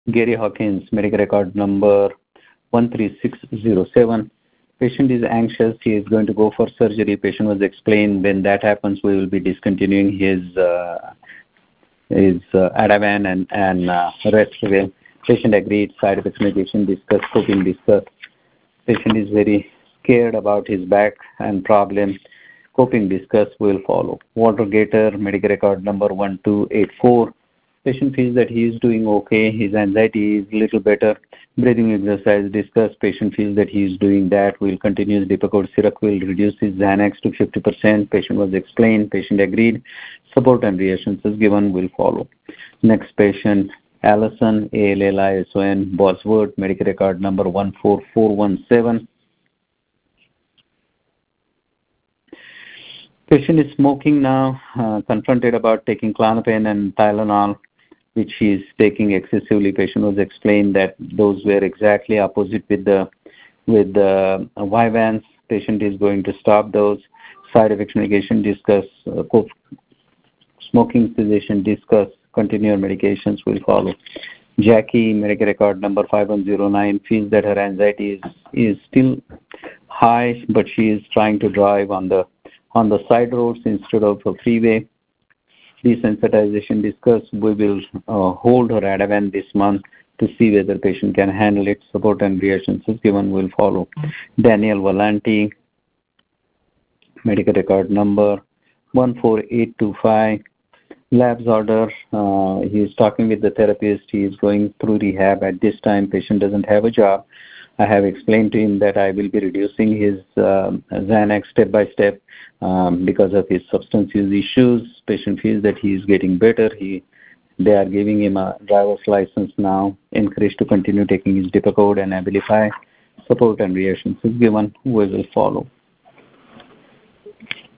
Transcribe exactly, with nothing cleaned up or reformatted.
Gary Hawkins, medical record number one three six zero seven. Patient is anxious. He is going to go for surgery. Patient was explained when that happens, we will be discontinuing his uh, his uh, Ativan and, and uh, Restrevel. Patient agreed. Side effects mitigation discussed. Coping discussed. Patient is very scared about his back and problem. Coping discussed will follow. Water Gator, medical record number one two eight four. Patient feels that he is doing okay. His anxiety is a little better. Breathing exercise discussed. Patient feels that he is doing that. Will continue his Depakote syrup. Will reduce his Xanax to fifty percent. Patient was explained. Patient agreed. Support and reassurances given will follow. Next patient, Allison, A L L I S O N, Bosworth, medical record number one four four one seven. Patient is smoking now, uh, confronted about taking Klonopin and Tylenol, which he is taking excessively. Patient was explained that those were exactly opposite with the with the Vyvanse. Patient is going to stop those. Side effects mitigation discuss. Uh, smoking cessation discuss. Continued medications will follow. Jackie, medical record number five one zero nine, feels that her anxiety is, is still high, but she is trying to drive on the on the side roads instead of a freeway. Desensitization discussed. We will uh, hold her Ativan this month to see whether patient can handle it. Support and reassurances given will follow. Daniel Valenti, medical record number one four eight two five. Labs order. Uh, he is talking with the therapist. He is going through rehab. At this time, patient doesn't have a job. I have explained to him that I will be reducing his uh, Xanax step by step um, because of his substance use issues. Patient feels that he is getting better. He, they are giving him a driver's license now. Encouraged to continue taking his Depakote and Abilify. Support and reassurances given. We will follow.